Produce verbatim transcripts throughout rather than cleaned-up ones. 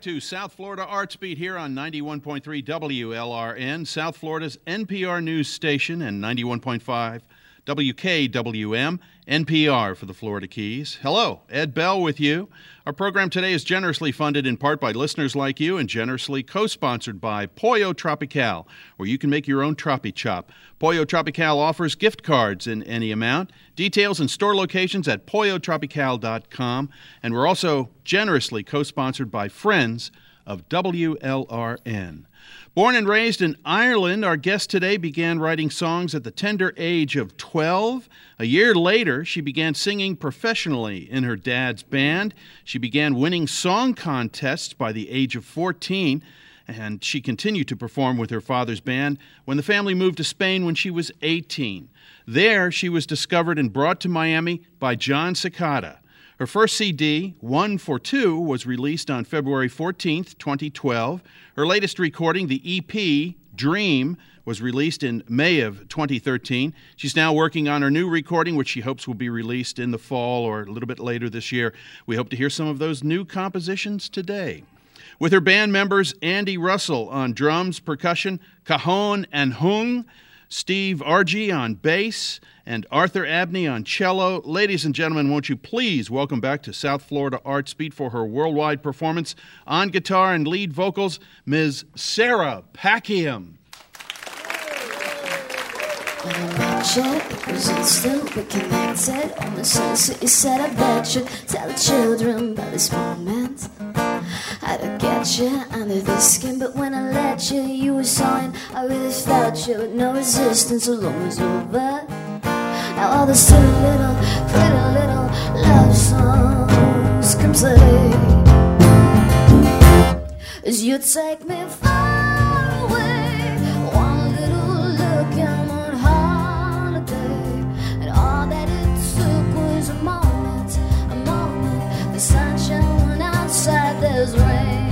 to South Florida Arts Beat here on ninety-one point three W L R N, South Florida's N P R news station, and ninety-one point five W K W M, N P R for the Florida Keys. Hello, Ed Bell with you. Our program today is generously funded in part by listeners like you and generously co-sponsored by Pollo Tropical, where you can make your own Tropi Chop. Pollo Tropical offers gift cards in any amount. Details and store locations at pollo tropical dot com. And we're also generously co-sponsored by Friends of W L R N. Born and raised in Ireland, our guest today began writing songs at the tender age of twelve. A year later, she began singing professionally in her dad's band. She began winning song contests by the age of fourteen, and she continued to perform with her father's band when the family moved to Spain when she was eighteen. There, she was discovered and brought to Miami by John Cicada. Her first C D, One for Two, was released on February fourteenth, twenty twelve. Her latest recording, the E P, Dream, was released in May of twenty thirteen. She's now working on her new recording, which she hopes will be released in the fall or a little bit later this year. We hope to hear some of those new compositions today. With her band members Andy Russell on drums, percussion, cajon and hung, Steve Argy on bass, and Arthur Abney on cello. Ladies and gentlemen, won't you please welcome back to South Florida Arts Beat for her worldwide performance on guitar and lead vocals, Miz Sarah Packiam. When I met you, it was instant, we connected. On the sunset, you said I bet you. Tell the children about this moment. How to get you under the skin, but when I let you, you were sighing. I really felt you with no resistance, so long was over. Now all the silly little, pretty little love songs can play as you take me far away. One little look and one holiday, and all that it took was a moment, a moment. The sunshine went outside, there's rain.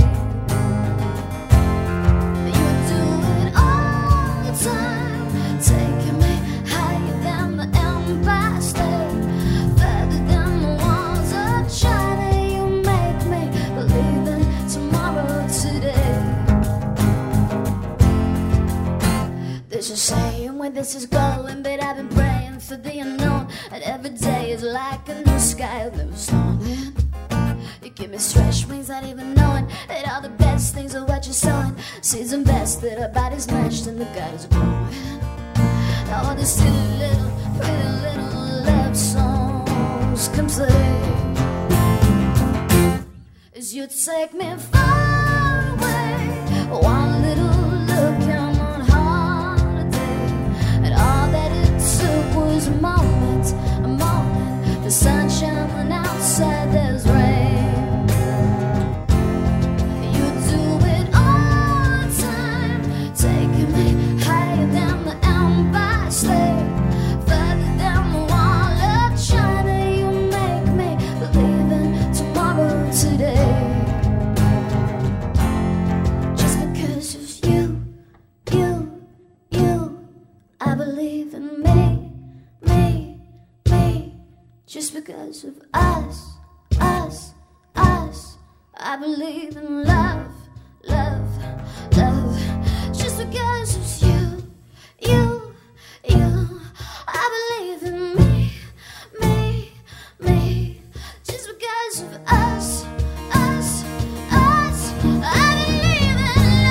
You do it all the time, taking me higher than the Empire State, further than the walls of China. You make me believe in tomorrow today. There's a saying where this is going, but I've been praying for the unknown, and every day is like a new sky. I've never started. You give me stretch wings, not even knowing that all the best things are what you're sowing. Seeds and best that our bodies meshed and the God is growing. Now all these silly little, pretty little love songs can play as you take me far away. One little look and one holiday, and all that it took was a moment, a moment. The sunshine went outside, there's rain. Just because of us, us, us, I believe in love, love, love. Just because of you, you, you, I believe in me, me, me. Just because of us, us, us, I believe in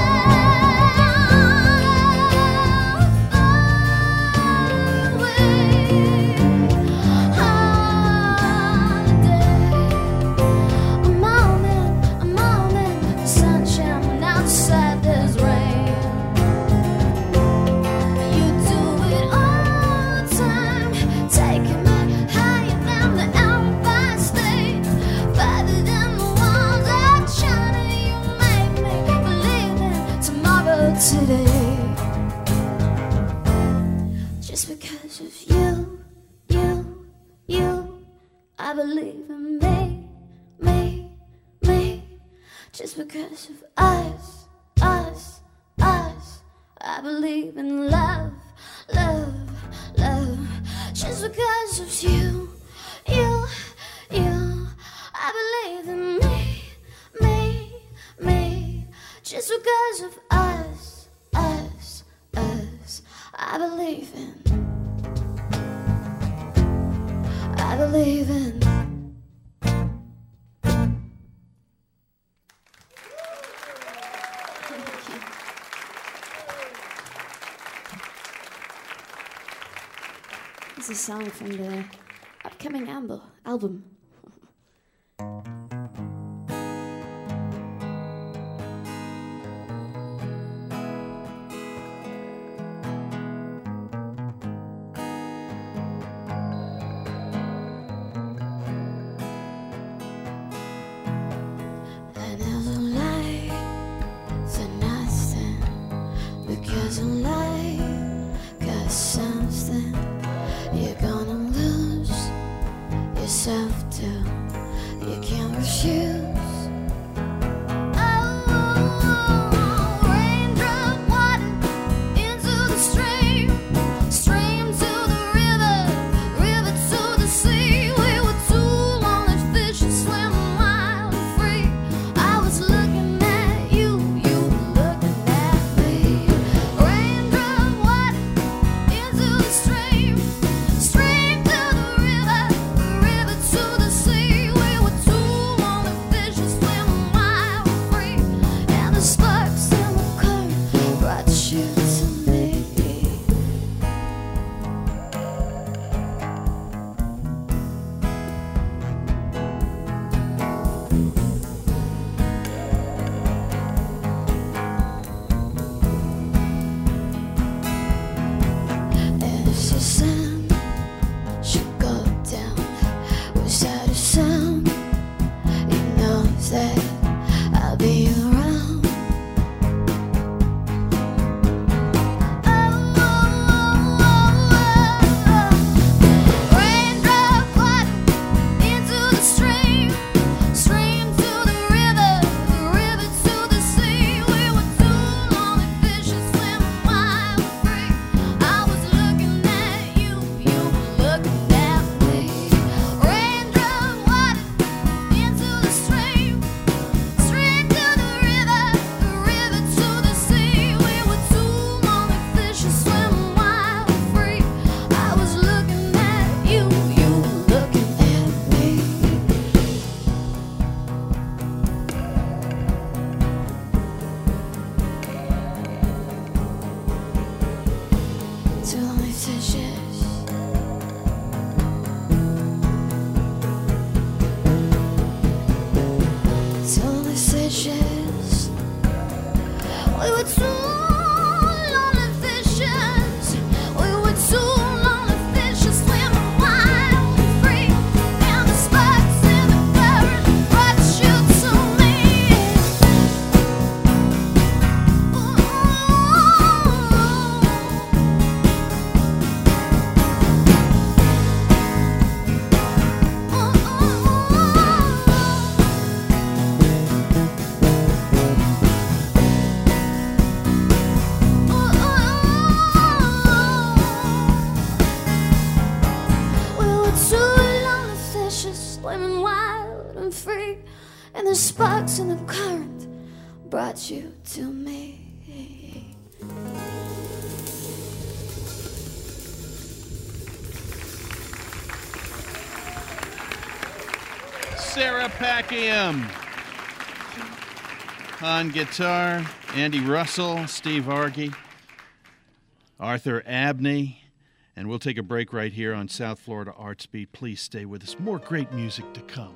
love. Away. Today, just because of you, you, you, I believe in me, me, me. Just because of us, us, us, I believe in love, love, love. Just because of you, you, you, I believe in me, me, It's because of us, us, us. I believe in, I believe in. It's a song from the upcoming album. album. sparks in the current brought you to me. Sarah Packiam on guitar, Andy Russell, Steve Argy, Arthur Abney, and we'll take a break right here on South Florida Arts Beat. Please stay with us. More great music to come.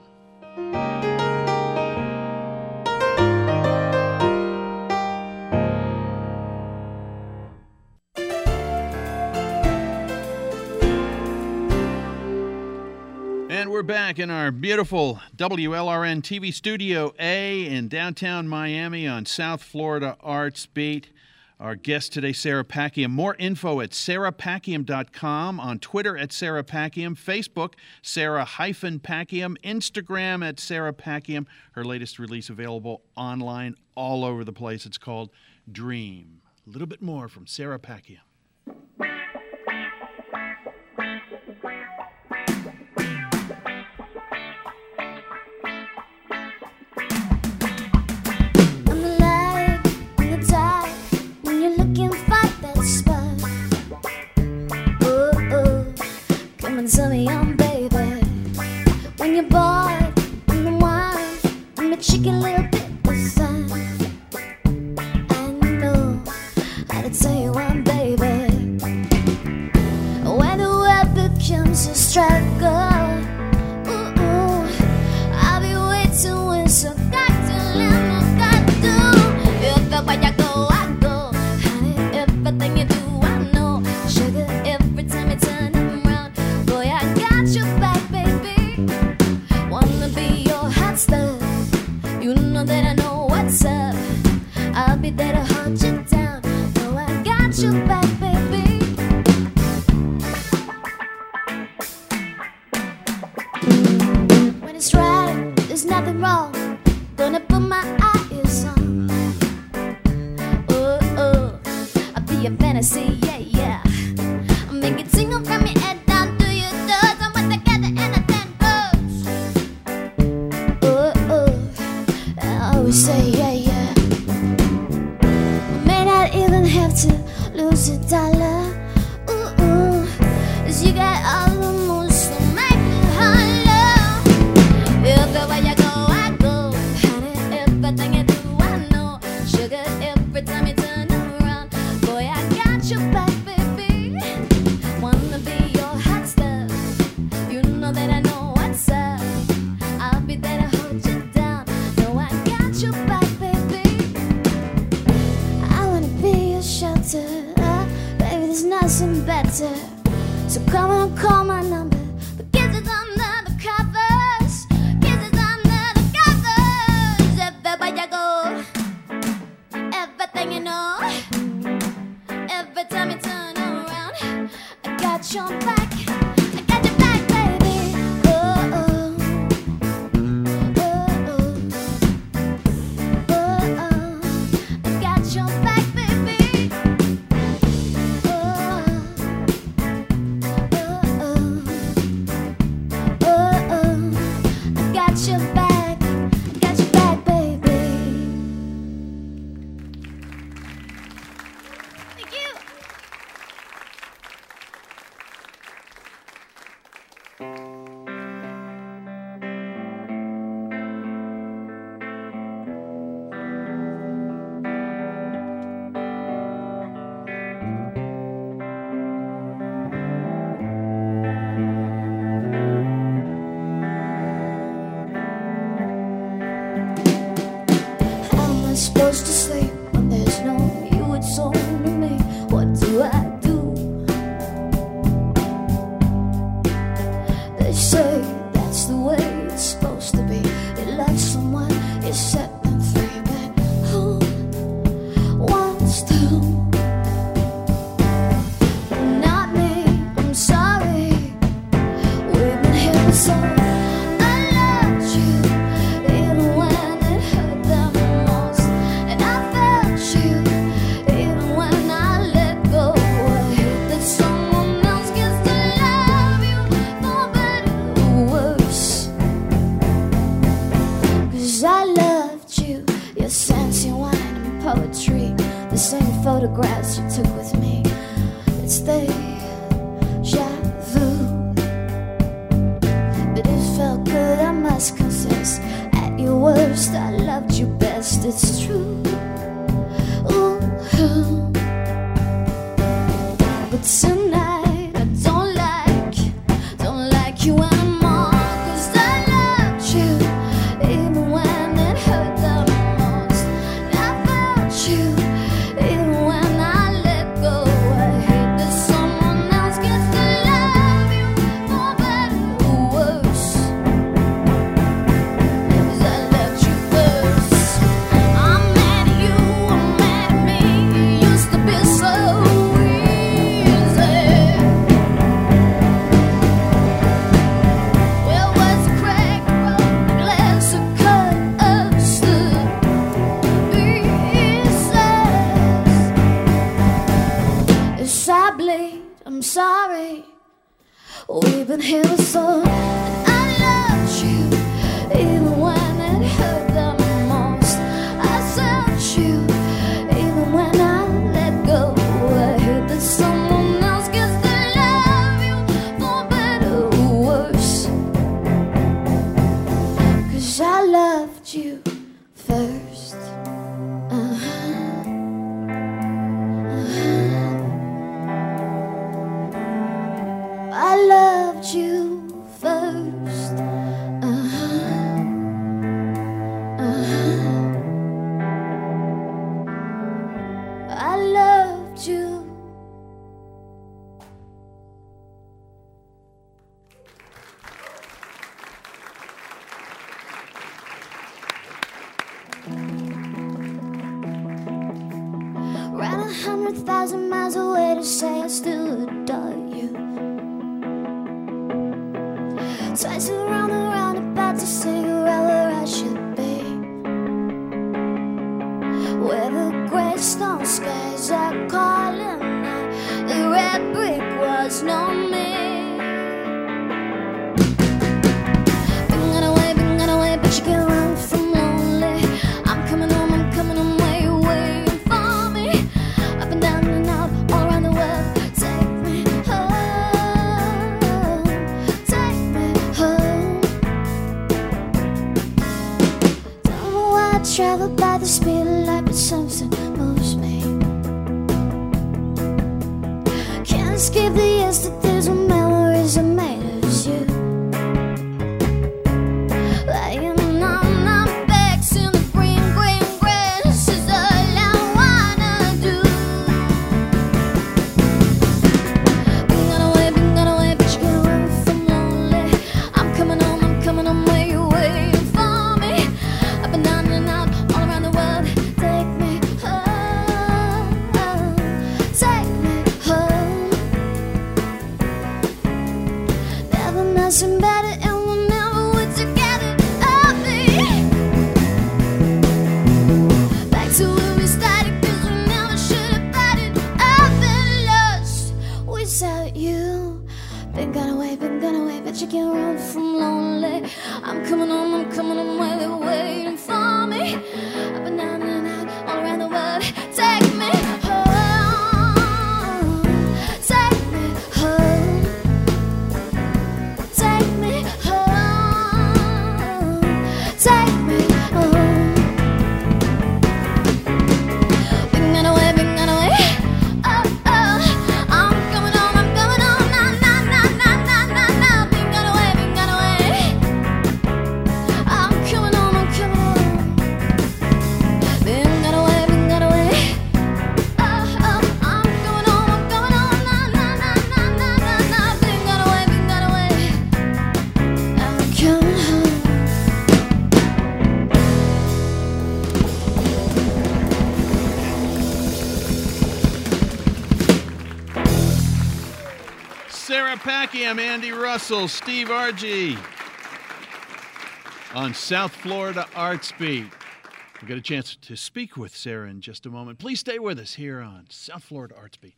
And we're back in our beautiful W L R N T V Studio A in downtown Miami on South Florida Arts Beat. Our guest today, Sarah Packiam. More info at sarah packiam dot com, on Twitter at Sarah Packiam, Facebook, Sarah-Packiam, Instagram at Sarah Packiam. Her latest release available online all over the place. It's called Dream. A little bit more from Sarah Packiam. I'm the light got your back, baby. When it's right, there's nothing wrong. Gonna put my eyes on. Oh, oh, I'll be a fantasy, yeah, yeah. I'll make it tingle from your head down to your toes. And we're together in a ten pose. Oh, oh, I always say, yeah, yeah. I may not even have to lose a dollar. Ooh, ooh, 'cause you got all the moves to make me holler. Everywhere you go, I go. Honey, everything you do, I know. Sugar, every time you turn around. Boy, I got your back, baby. Wanna be your hot stuff. You know that I know what's up. I'll be there to hold you down. No, I got your back, baby. I wanna be your shelter. Uh, baby, there's nothing better. So come and call my number. But kisses under the covers. Kisses under the covers. Everywhere you go. Everything you know. Every time you turn around. I got your back. I got your back, baby. Oh, oh. Oh, oh. Oh, oh. I got your back, baby. Oh, oh. Oh, oh. Oh, oh. I got your back. I got your back, baby. Thank you. How am I supposed to sleep when there's no you? It's only me. What do I do? They say that's the way it's supposed to be. You love someone, you set them free, but who wants to? Not me, I'm sorry. We've been here for so long. I loved you, even when it hurt the most. And I felt you, even when I let go. I hate that someone else gets to love you, for better or worse. 'Cause I loved you, your sense, your wine and poetry. The same photographs you took with me. It's deja vu. But it felt good, I must confess. At your worst, I loved you best, it's true. Ooh. But tonight, I don't like, don't like you anymore. 'Cause I loved you, even when it hurt the most. And I felt you, even when I let go. I hate that someone else gets to love you, for better or worse. 'Cause I loved you first. I'm mad at you, I'm mad at me. You used to be so easy. Well, was a crack, broke glass, a cut us the pieces. Yes, I bleed, I'm sorry. We've been here for so long. And I loved you, even when it hurt the most. I felt you, even when I let go. I hate that someone else gets to love you, for better or worse. 'Cause I loved you first. Uh-huh. Uh-huh. I loved you first. hundred thousand miles away to say I still adore you. Twice around the roundabout to say you're right where I should be, where the gray stone skies are calling out, the red brick walls know me. Been gone away, been gone away, but you can't run from lonely. I'm coming home, I'm coming home, where you waiting for me? Up and down and out, all around the world. Take me home, take me home. Don't know why I travel by the speed of light, but something moves me. Can't escape the yesterdays when memories are made of you. Lying on our backs in the green, green grass is all I wanna do. Been gone away, been gone away, but you can't run from lonely. I'm coming home, I'm coming home, where you waiting for me? Up and down and out, all around the world. Take me home, take me home. Never nothing better, and whenever we're together, I'll be back to where we started, 'cause we never should have parted. I've been lost without you. Been gone away, been gone away, but you can't run from lonely. I'm coming home, I'm coming home, where they're waiting for me. Up and down and out, all around the world. Take me home, take me home, take me home, take me home. Been gone away, been gone away. Oh, oh, I'm coming home, I'm coming home. Na, na, na, na, na, na, na. Been gone away, been gone away. I'm coming home, I'm coming home. Been gone away, been gone away. Oh, oh, I'm coming home, I'm coming home. Na, na, na, na, na, na, na. Been gone away, been gone away. I'm coming home. Sarah Packiam, Andy Russell, Steve Argy on South Florida Arts Beat. We'll get a chance to speak with Sarah in just a moment. Please stay with us here on South Florida Arts Beat.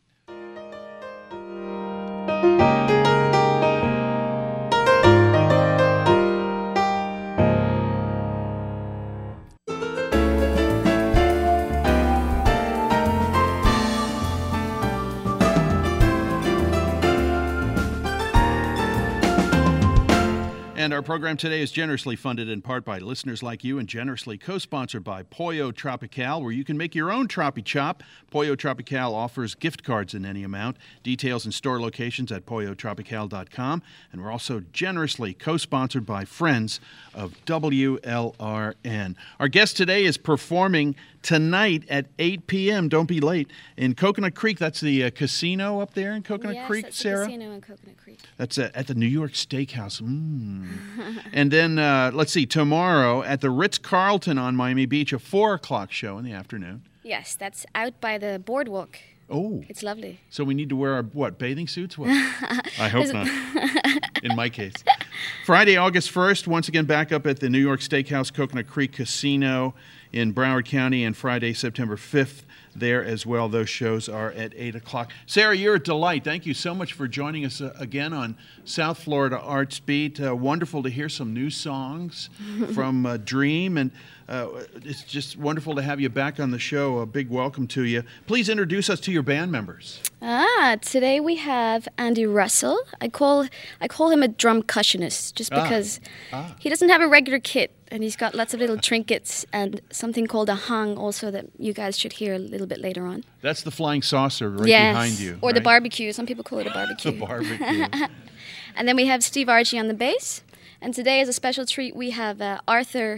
And our program today is generously funded in part by listeners like you and generously co-sponsored by Pollo Tropical, where you can make your own Tropi Chop. Pollo Tropical offers gift cards in any amount. Details and store locations at pollo tropical dot com. And we're also generously co-sponsored by friends of W L R N. Our guest today is performing tonight at eight p.m. Don't be late in Coconut Creek. That's the uh, casino up there in Coconut yes, Creek, that's Sarah? the casino in Coconut Creek. That's uh, at the New York Steakhouse. Mm. And then, uh, let's see, tomorrow at the Ritz-Carlton on Miami Beach, a four o'clock show in the afternoon. Yes, that's out by the boardwalk. Oh. It's lovely. So we need to wear our, what, bathing suits? What? I hope not, in my case. Friday, August first, once again back up at the New York Steakhouse, Coconut Creek Casino in Broward County, and Friday, September fifth, there as well. Those shows are at eight o'clock. Sarah, you're a delight. Thank you so much for joining us uh, again on South Florida Arts Beat. Uh, wonderful to hear some new songs from uh, Dream, and uh, it's just wonderful to have you back on the show. A big welcome to you. Please introduce us to your band members. Ah, today we have Andy Russell. I call I call him a drum cushionist just Ah. because Ah. he doesn't have a regular kit, and he's got lots of little trinkets and something called a hung also that you guys should hear a little bit later on. That's the flying saucer right yes. behind you. Or the right? barbecue. Some people call it a The barbecue. barbecue. And then we have Steve Argy on the bass. And today, as a special treat, we have uh, Arthur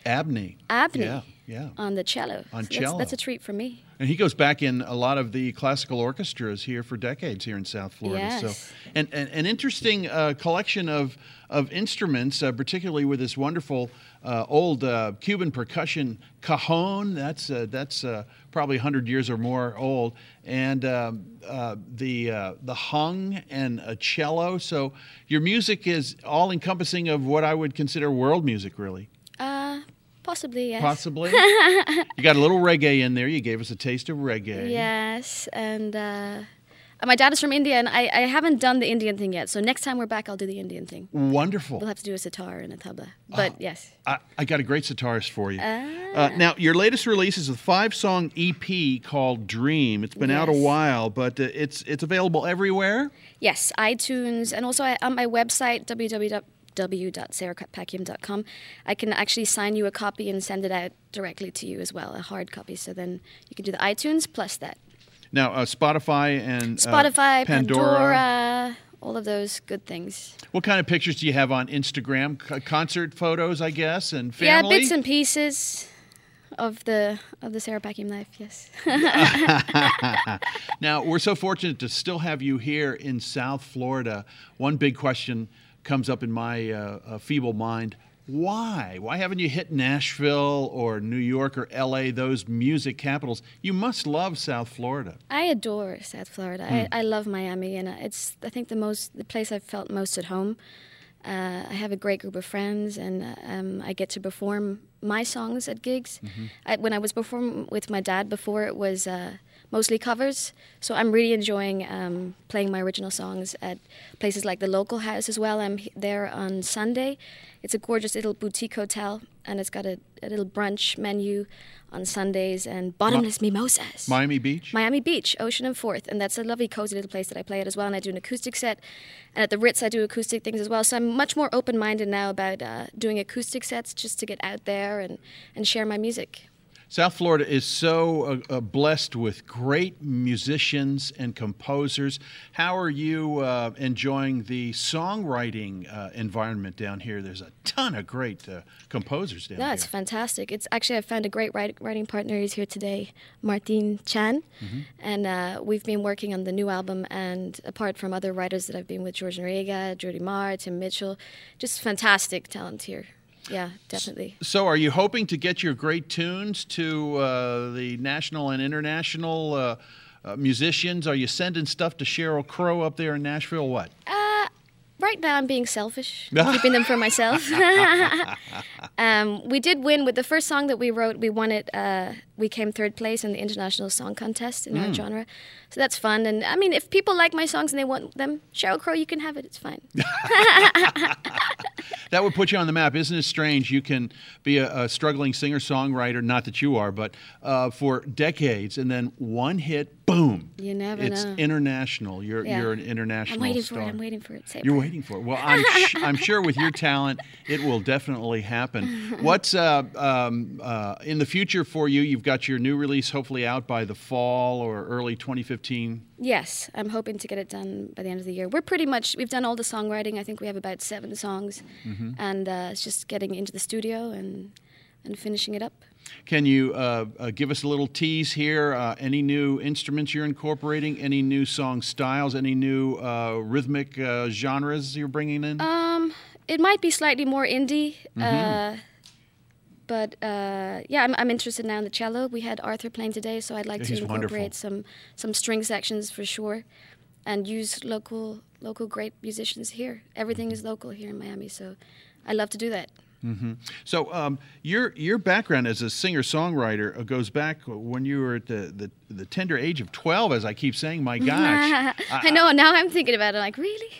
Abney. Abney. Yeah, yeah. On the cello. On So cello. That's, that's a treat for me. And he goes back in a lot of the classical orchestras here for decades here in South Florida. Yes. So, and, and an interesting uh, collection of of instruments, uh, particularly with this wonderful uh, old uh, Cuban percussion cajon. That's uh, that's uh, probably one hundred years or more old, and um, uh, the uh, the hung and a cello. So your music is all encompassing of what I would consider world music, really. Uh, possibly, yes. Possibly. You got a little reggae in there. You gave us a taste of reggae. Yes, and uh, my dad is from India, and I, I haven't done the Indian thing yet. So next time we're back, I'll do the Indian thing. Wonderful. We'll have to do a sitar and a tabla. But Oh. yes. I, I got a great sitarist for you. Ah. Uh, now, your latest release is a five-song E P called Dream. It's been out a Yes. while, but uh, it's it's available everywhere. Yes, iTunes, and also I- on my website, w w w dot sarah pakiam dot com. I can actually sign you a copy and send it out directly to you as well, a hard copy. So then you can do the iTunes plus that. Now, uh, Spotify and uh, Spotify, Pandora. Pandora, all of those good things. What kind of pictures do you have on Instagram? C- concert photos, I guess, and Yeah, family? bits and pieces of the of the Sarah Pakiam life, yes. Now, we're so fortunate to still have you here in South Florida. One big question comes up in my uh, uh, feeble mind. Why? Why haven't you hit Nashville or New York or L A, those music capitals? You must love South Florida. I adore South Florida. I, I love Miami, and it's I think the most the place I've felt most at home. Uh, I have a great group of friends, and uh, um, I get to perform my songs at gigs. I, when I was performing with my dad before, it was uh, mostly covers. So I'm really enjoying um, playing my original songs at places like the Local House as well. I'm h- there on Sunday. It's a gorgeous little boutique hotel, and it's got a, a little brunch menu on Sundays and bottomless mimosas. Miami Beach? Miami Beach, Ocean and Fourth, and that's a lovely, cozy little place that I play at as well. And I do an acoustic set, and at the Ritz I do acoustic things as well. So I'm much more open-minded now about uh, doing acoustic sets just to get out there and, and share my music. South Florida is so uh, uh, blessed with great musicians and composers. How are you uh, enjoying the songwriting uh, environment down here? There's a ton of great uh, composers down Yeah, it's here. fantastic. It's actually I found a great write, writing partner. He's here today, Martin Chan, and uh, we've been working on the new album. And apart from other writers that I've been with, George Noriega, Jody Marr, Tim Mitchell, just fantastic talent here. Yeah, definitely. So are you hoping to get your great tunes to uh, the national and international uh, uh, musicians? Are you sending stuff to Sheryl Crow up there in Nashville? What? Uh, right now I'm being selfish, keeping them for myself. um, we did win with the first song that we wrote. We won it. Uh, we came third place in the International Song Contest in our genre. So that's fun. And I mean, if people like my songs and they want them, Sheryl Crow, you can have it. It's fine. That would put you on the map. Isn't it strange? You can be a, a struggling singer-songwriter, not that you are, but uh, for decades, and then one hit, boom. You never it's know. international. You're Yeah. you're an international I'm waiting star. for it. I'm waiting for it. Say You're it. waiting for it. Well, I'm, sh- I'm sure with your talent, it will definitely happen. What's uh, um, uh, in the future for you? You've got your new release hopefully out by the fall or early twenty fifteen. Yes, I'm hoping to get it done by the end of the year. We're pretty much, we've done all the songwriting. I think we have about seven songs. And uh, it's just getting into the studio and, and finishing it up. Can you uh, uh, give us a little tease here? Uh, any new instruments you're incorporating? Any new song styles? Any new uh, rhythmic uh, genres you're bringing in? Um, it might be slightly more indie. Uh, but uh, yeah, I'm, I'm interested now in the cello. We had Arthur playing today, so I'd like He's to wonderful. incorporate some, some string sections for sure and use local local great musicians here. Everything is local here in Miami, so I love to do that. So um, your your background as a singer-songwriter uh, goes back when you were at the, the, the tender age of twelve, as I keep saying. My gosh. I know, now I'm thinking about it, like, really?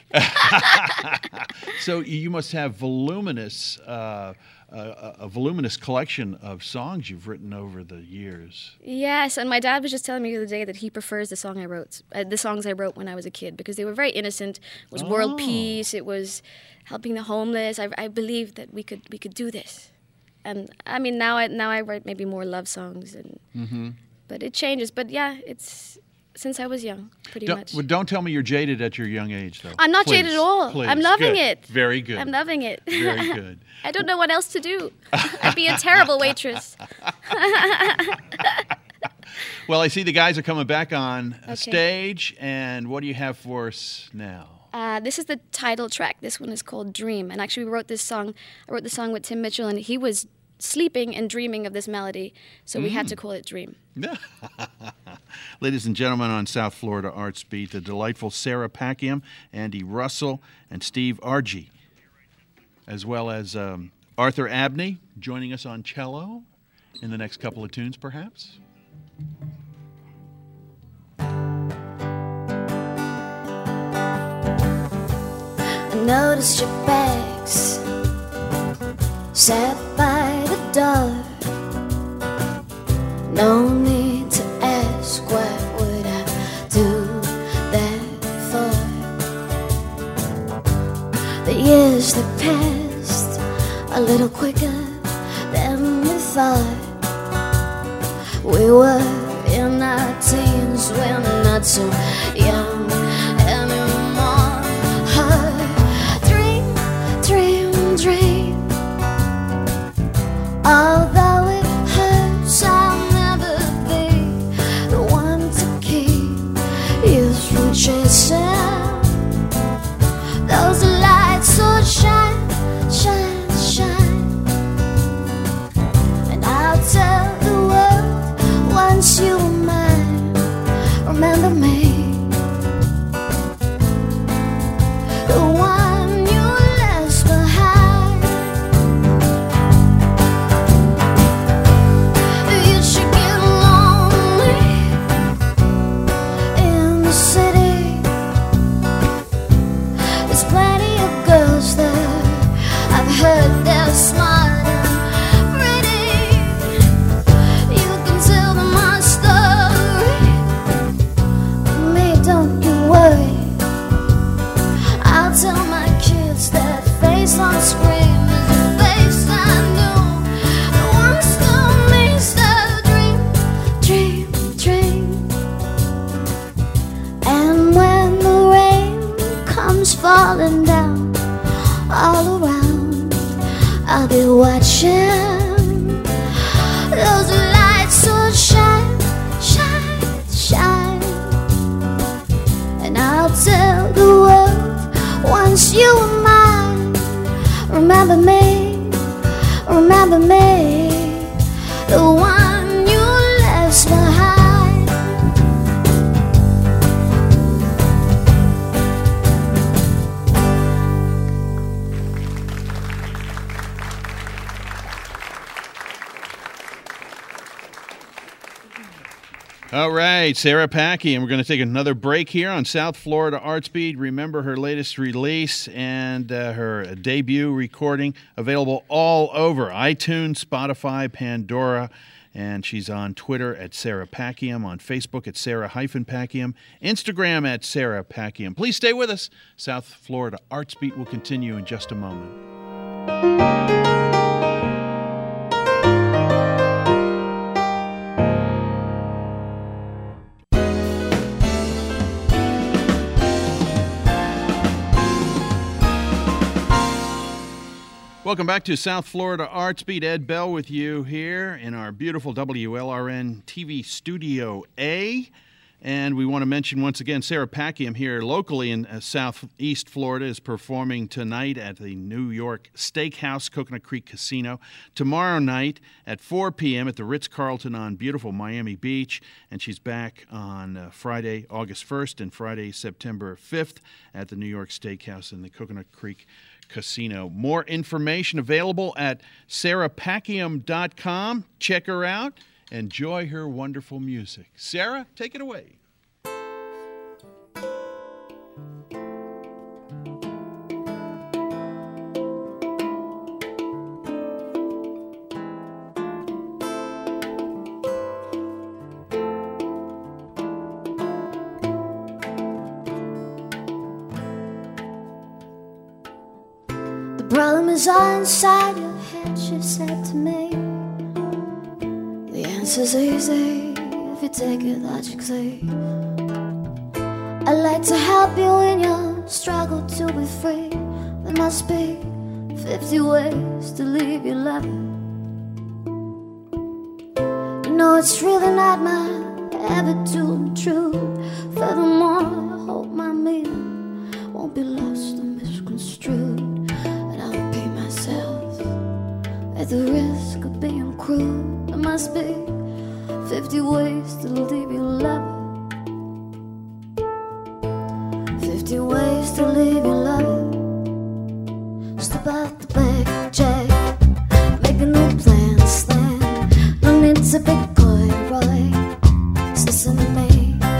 So you must have voluminous, uh, uh, a voluminous collection of songs you've written over the years. Yes, and my dad was just telling me the other day that he prefers the song I wrote, uh, the songs I wrote when I was a kid, because they were very innocent. It was world peace. It was helping the homeless. I, I believed that we could we could do this, and I mean now I now I write maybe more love songs, and but it changes. But yeah, it's since I was young, pretty don't, much. Well, don't tell me you're jaded at your young age, though. I'm not Please, jaded at all. please. I'm loving Good. it. Very good. I'm loving it. Very good. I don't know what else to do. I'd be a terrible waitress. Well, I see the guys are coming back on Okay. stage, and what do you have for us now? Uh, this is the title track. This one is called Dream. And actually, we wrote this song. I wrote the song with Tim Mitchell, and he was sleeping and dreaming of this melody, so we had to call it Dream. Ladies and gentlemen, on South Florida Arts Beat, the delightful Sarah Packiam, Andy Russell, and Steve Argy, as well as um, Arthur Abney joining us on cello in the next couple of tunes, perhaps. I noticed your bags sat by the door. No need to ask, what would I do that for? The years that passed a little quicker than we thought. We were in our teens, we're not so young anymore. Dream, dream, dream. Although it hurts, I'll never be the one to keep you from chasing those lights. So shine, shine, shine, and I'll tell the world once you were mine. Remember me, the one you left behind. You should get lonely in the city. There's plenty of girls there. I've heard they're smart and pretty. You can tell them my story. Me, don't you worry. I'll tell my kids that face on the screen is the face I knew. The one still makes the dream, dream, dream. And when the rain comes falling down all around, I'll be watching those lights so shine, shine, shine. And I'll tell the world once you were mine. Remember me, remember me, the one you left behind. All right, Sarah Packy, and we're going to take another break here on South Florida Arts Beat. Remember her latest release and uh, her debut recording, available all over iTunes, Spotify, Pandora, and she's on Twitter at Sarah Packiam, on Facebook at Sarah-Packiam, Instagram at Sarah Packiam. Please stay with us. South Florida Arts Beat will continue in just a moment. Welcome back to South Florida Arts Beat. Ed Bell with you here in our beautiful W L R N T V Studio A. And we want to mention once again, Sarah Packiam here locally in uh, Southeast Florida is performing tonight at the New York Steakhouse, Coconut Creek Casino. Tomorrow night at four p.m. at the Ritz-Carlton on beautiful Miami Beach. And she's back on uh, Friday, August first and Friday, September fifth at the New York Steakhouse in the Coconut Creek Casino. More information available at sarah packiam dot com. Check her out. Enjoy her wonderful music. Sarah, take it away. The problem is all inside your head, she said to me. The answer's easy if you take it logically. I'd like to help you in your struggle to be free. There must be fifty ways to leave your lover. You know it's really not my habit to intrude. Furthermore, I hope my meaning won't be lost or misconstrued, and I'll repeat myself at the risk of being cruel. There must be fifty ways to leave your lover. Fifty ways to leave your lover. Step out the back, Jack. Make a new plan, stand. No need to be coy, right? Listen to me.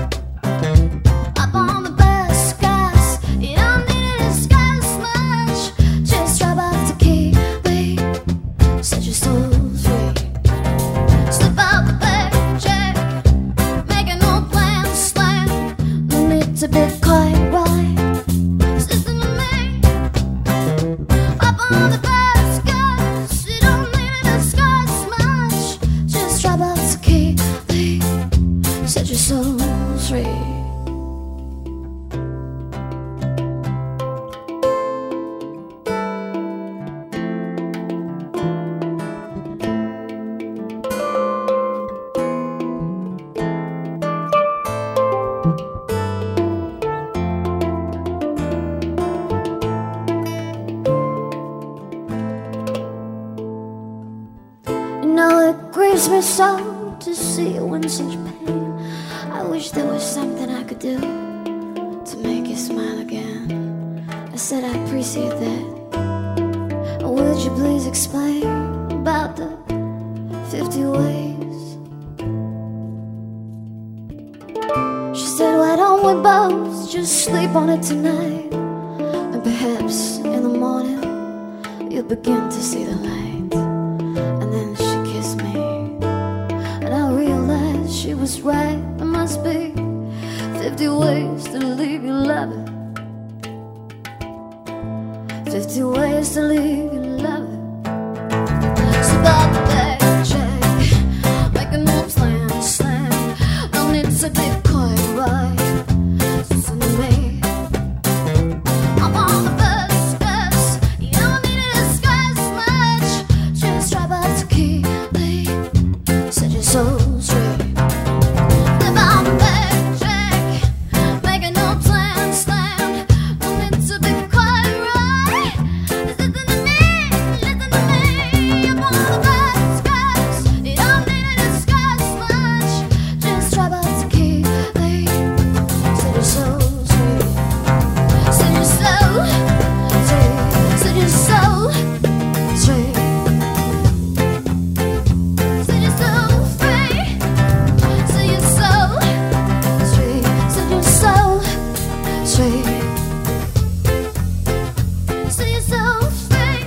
Up on the bus, guys. You don't need to discuss much. Just drop off the key, babe. Set your soul free. Step out the back, Jack. Make a new plan, stand. No need to be coy, right? Listen to me. Up on the bus, guys. You don't need to discuss much. Just drop off the key, babe. Set your soul free. You know it grieves me so to see you in such pain. I wish there was something I could do to make you smile again. I said I appreciate that. Would you please explain about the fifty ways? She said, why don't we both just sleep on it tonight? And perhaps in the morning you'll begin to see the light. And then she kissed me, and I realized she was right. There must be fifty ways to leave your lover. Fifty ways to leave your lover. So got the back, Jack. Make a new plan, slam. Don't need to be coy, right? Listen to me. I'm on the bus, bus. You don't need to discuss much. Just drop out the key, babe. Set your soul straight. Live on the back, Jack. Make a new plan, slam. Don't need to be coy, right? Listen to me, listen to me. I'm on the bus, bus. You don't need to discuss much. Just drop out the key, babe. Set your soul straight. Set your soul straight. Set your soul straight. Set your soul free. Set your soul straight. Set your soul straight. Set your soul free.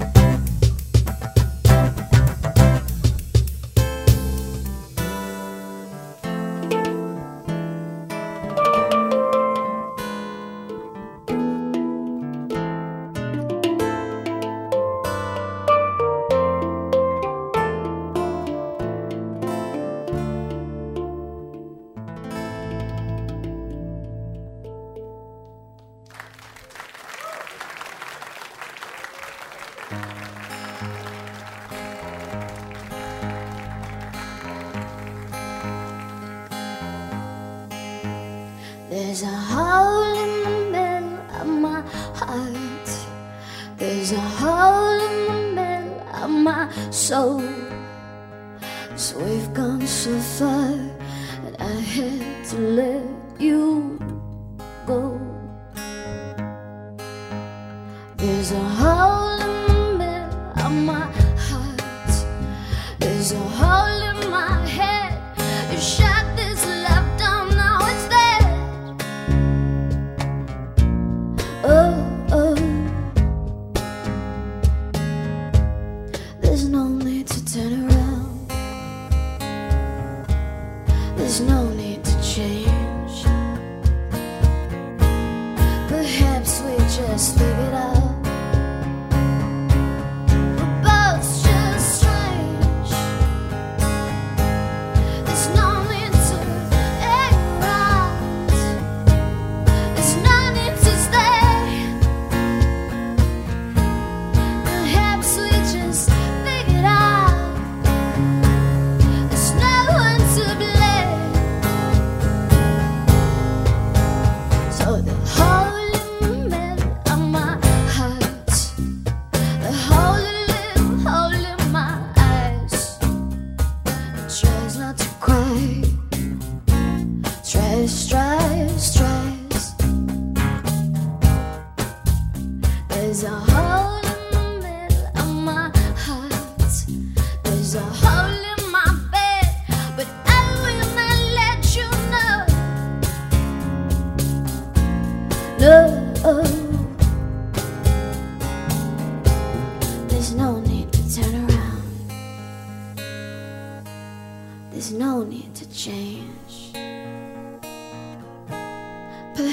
There's a hole in the middle of my heart. There's a hole in the middle of my soul. So we've gone so far that I had to let you go. There's a hole in the middle of my heart. There's a hole in my head. You shot this love down, now it's dead. Oh, oh. There's no need to turn around. There's no need to change. Perhaps we just leave it out. We're both just strange. There's no need to act right.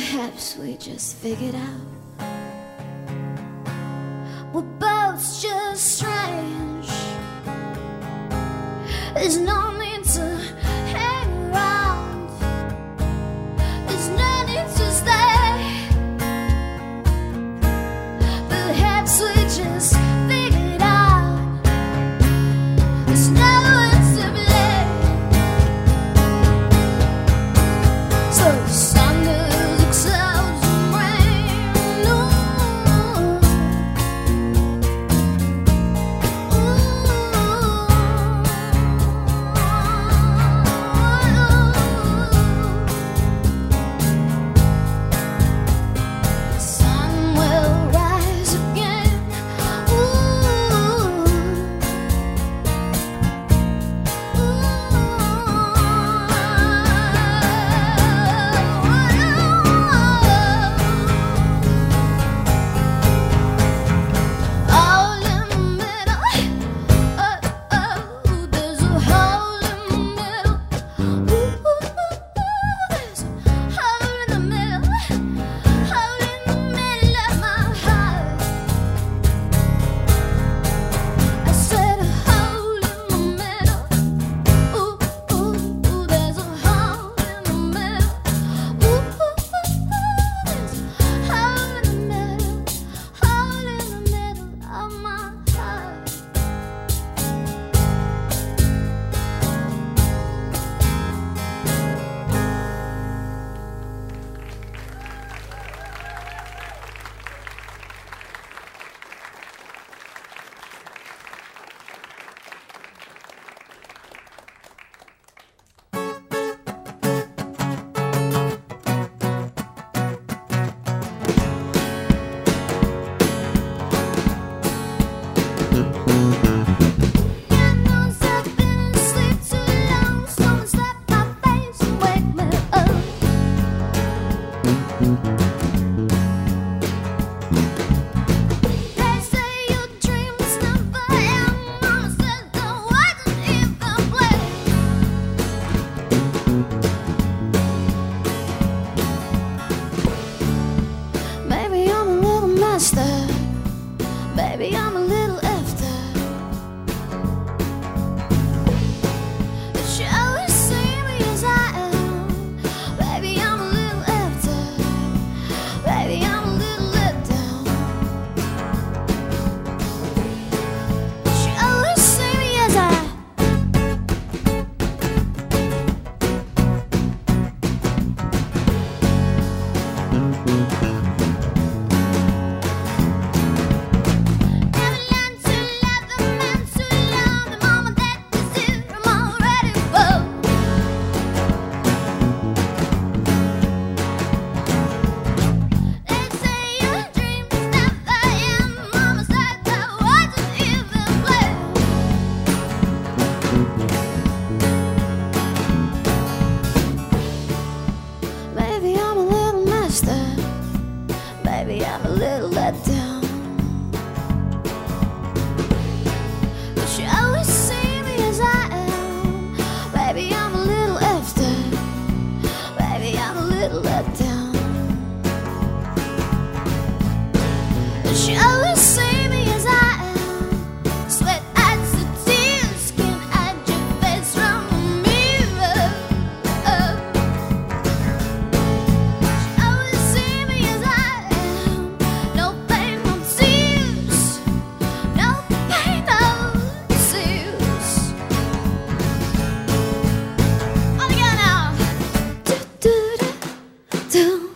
Perhaps we just figured out we're both just strange. There's no need to hang around. There's no need to stay. Perhaps we just figured out there's no one to blame. So the sun goes, the clouds and rain. Ooh. The sun will rise again. All in the middle, oh, oh, there's a hole in the middle. Ooh, there's a hole in the middle, hole in the middle of my heart. I said a hole in the middle. Ooh, ooh, ooh, there's a hole in the middle. Ooh, there's a hole in the middle, hole in the middle of my heart. God knows I've been asleep too long. Someone slap my face and wake me up. They say your dreams never end. Mama says the wasn't even play. Maybe I'm a little messed up. Baby, I'm a little effed up. But you always see me as I am. Baby, I'm a little effed up. Baby, I'm a little let down. But you always see me as I am. Never learned to love a man too long. The moment that is it, I'm already full. They say your dreams never end. Mama said that wasn't even planned. Maybe I'm a little messed up. Maybe I'm a little let down. But you always see me as I am. Baby, I'm a little effed up. Baby, I'm a little let down. But you always see me as I am. Sweat adds the tears, skin at your face from the mirror. You always see me as I am. No pain, no tears. No pain, no tears. All together now. Do do do do.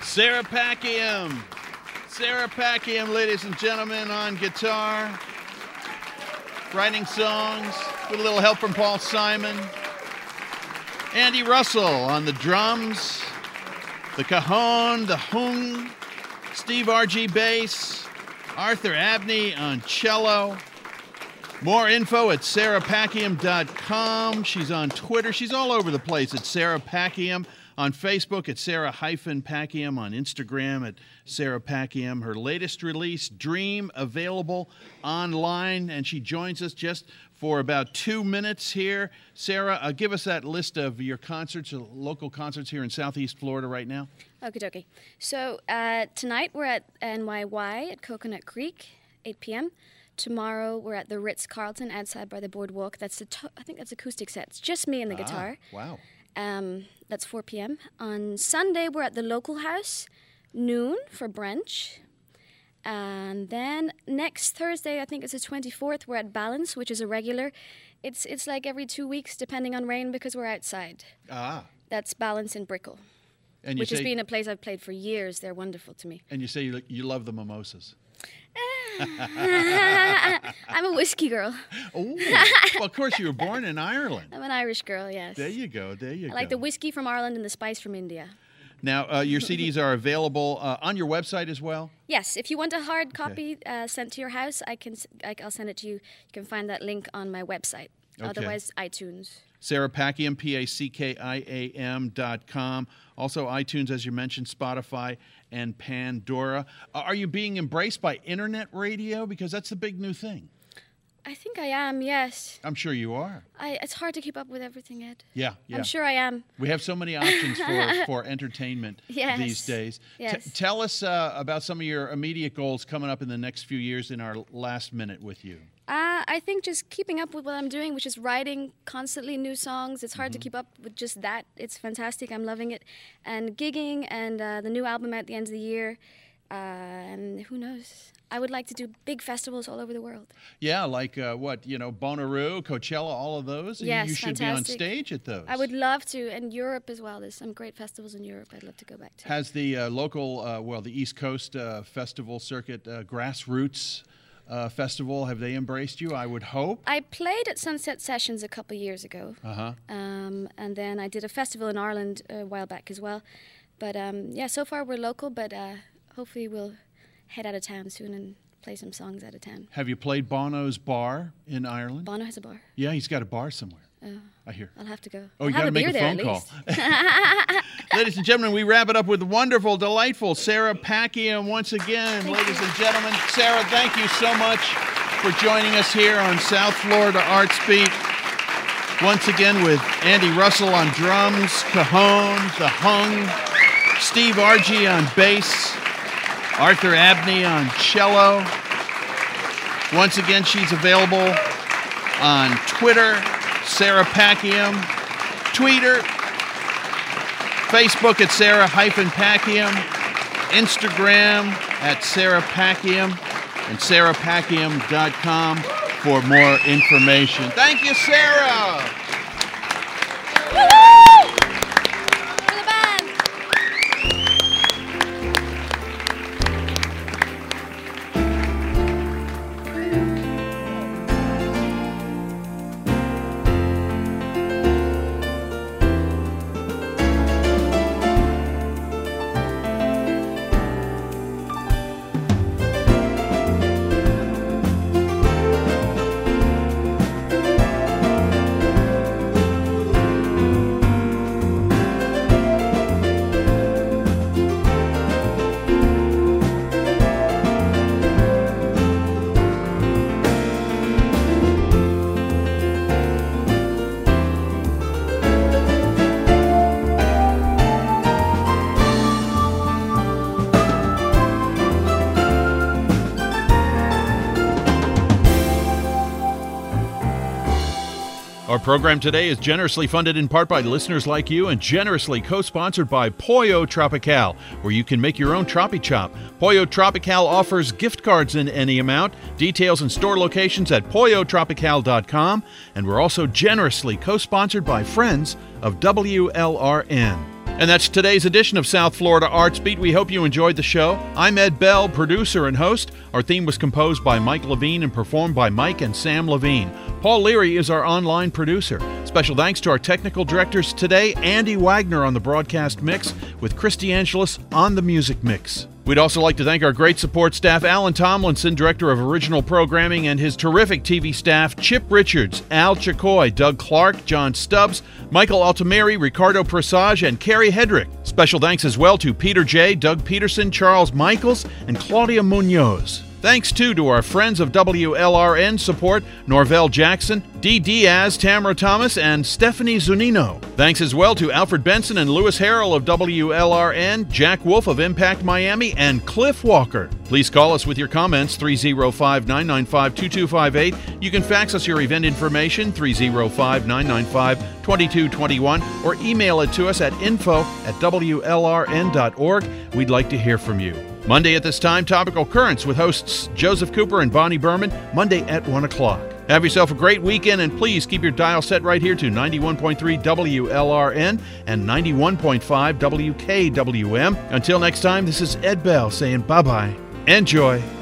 Sarah Packiam. Sarah Packiam, ladies and gentlemen, on guitar, writing songs with a little help from Paul Simon. Andy Russell on the drums, the cajon, the hung, Steve R G bass, Arthur Abney on cello. More info at sarah packiam dot com. She's on Twitter. She's all over the place at Sarah Packiam. On Facebook at Sarah-Packiam. On Instagram at Sarah Packiam. Her latest release, Dream, available online. And she joins us just for about two minutes here. Sarah, uh, give us that list of your concerts, uh, local concerts here in Southeast Florida right now. Okie dokie. So uh, tonight we're at N Y Y at Coconut Creek, eight p.m. Tomorrow we're at the Ritz-Carlton outside by the boardwalk. That's a to- I think that's acoustic set. It's just me and the ah, guitar. Wow. Um, that's four p.m. On Sunday, we're at the local house, noon for brunch. And then next Thursday, I think it's the twenty-fourth, we're at Balance, which is a regular. It's it's like every two weeks, depending on rain, because we're outside. Ah. That's Balance in Brickell, And you which say, has been a place I've played for years. They're wonderful to me. And you say you, you love the mimosas. I'm a whiskey girl. Oh, well, of course, you were born in Ireland. I'm an Irish girl, yes. There you go, there you I go. like the whiskey from Ireland and the spice from India. Now, uh, your C Ds are available uh, on your website as well? Yes, if you want a hard copy uh, sent to your house, I can, I, I'll send it to you. You can find that link on my website. Okay. Otherwise, iTunes. Sarah Packiam, P A C K I A M dot com. Also iTunes, as you mentioned, Spotify, and Pandora. Uh, are you being embraced by internet radio? Because that's the big new thing. I think I am, yes. I'm sure you are. I, it's hard to keep up with everything, Ed. Yeah, yeah. I'm sure I am. We have so many options for, for entertainment Yes. these days. Yes. T- tell us uh, about some of your immediate goals coming up in the next few years in our last minute with you. Uh, I think just keeping up with what I'm doing, which is writing constantly new songs. It's hard Mm-hmm. to keep up with just that. It's fantastic. I'm loving it. And gigging and uh, the new album at the end of the year. Uh, and who knows? I would like to do big festivals all over the world. Yeah, like uh, what, you know, Bonnaroo, Coachella, all of those? Yes, You should fantastic. be on stage at those. I would love to. And Europe as well. There's some great festivals in Europe I'd love to go back to. Has the uh, local, uh, well, the East Coast uh, festival circuit, uh, Grassroots uh, Festival, have they embraced you? I would hope. I played at Sunset Sessions a couple of years ago. Uh-huh. Um, and then I did a festival in Ireland a while back as well. But um, yeah, so far we're local, but uh, hopefully we'll head out of town soon and play some songs out of town. Have you played Bono's bar in Ireland? Bono has a bar. Yeah, he's got a bar somewhere. Oh, I hear. I'll have to go. Oh, I'll you have got to a make beer a there phone at call. least. Ladies and gentlemen, we wrap it up with wonderful, delightful Sarah Packiam once again. Thank Ladies you. and gentlemen, Sarah, thank you so much for joining us here on South Florida Arts Beat. Once again with Andy Russell on drums, cajon, the hung, Steve Argy on bass, Arthur Abney on cello. Once again, she's available on Twitter, Sarah Packiam, Tweeter, Facebook at Sarah-Packiam, Instagram at Sarah Packiam, and sarah packiam dot com for more information. Thank you, Sarah! Woohoo! For the band. Our program today is generously funded in part by listeners like you and generously co-sponsored by Pollo Tropical, where you can make your own Tropi Chop. Pollo Tropical offers gift cards in any amount. Details and store locations at pollo tropical dot com. And we're also generously co-sponsored by friends of W L R N. And that's today's edition of South Florida Arts Beat. We hope you enjoyed the show. I'm Ed Bell, producer and host. Our theme was composed by Mike Levine and performed by Mike and Sam Levine. Paul Leary is our online producer. Special thanks to our technical directors today, Andy Wagner on the broadcast mix, with Christy Angelis on the music mix. We'd also like to thank our great support staff, Alan Tomlinson, Director of Original Programming, and his terrific T V staff, Chip Richards, Al Chacoy, Doug Clark, John Stubbs, Michael Altamiri, Ricardo Presage, and Carrie Hedrick. Special thanks as well to Peter J., Doug Peterson, Charles Michaels, and Claudia Munoz. Thanks, too, to our friends of W L R N support, Norvell Jackson, Dee Diaz, Tamara Thomas, and Stephanie Zunino. Thanks as well to Alfred Benson and Lewis Harrell of W L R N, Jack Wolf of Impact Miami, and Cliff Walker. Please call us with your comments, three oh five, nine nine five, two two five eight. You can fax us your event information, three oh five, nine nine five, two two two one, or email it to us at info at W L R N dot org. We'd like to hear from you. Monday at this time, Topical Currents with hosts Joseph Cooper and Bonnie Berman, Monday at one o'clock. Have yourself a great weekend, and please keep your dial set right here to ninety-one point three W L R N and ninety-one point five W K W M. Until next time, this is Ed Bell saying bye-bye. Enjoy.